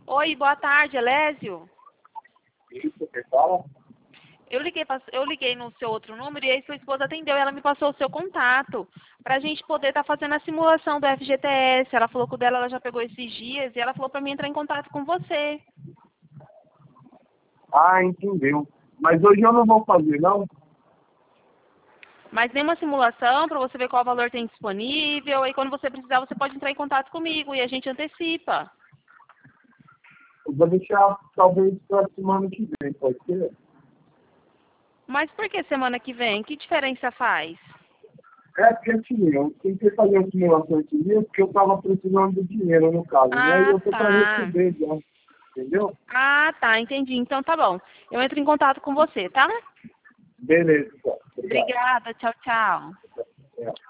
Oi, boa tarde, Elésio. Isso, quem fala? Eu liguei no seu outro número e aí sua esposa atendeu e ela me passou o seu contato para a gente poder estar fazendo a simulação do FGTS. Ela falou que o dela ela já pegou esses dias e ela falou para mim entrar em contato com você. Ah, entendeu. Mas hoje eu não vou fazer, não? Mas tem uma simulação para você ver qual valor tem disponível e quando você precisar você pode entrar em contato comigo e a gente antecipa. Eu vou deixar talvez para semana que vem, pode ser? Mas por que semana que vem? Que diferença faz? É porque assim, eu tentei fazer a simulação esse dia porque eu estava precisando do dinheiro, no caso, né? E Ah, eu tô para tá. receber já, entendeu? Ah, tá, entendi. Então tá bom. Eu entro em contato com você, tá? Beleza, então. Obrigado. Obrigada, tchau, tchau. É.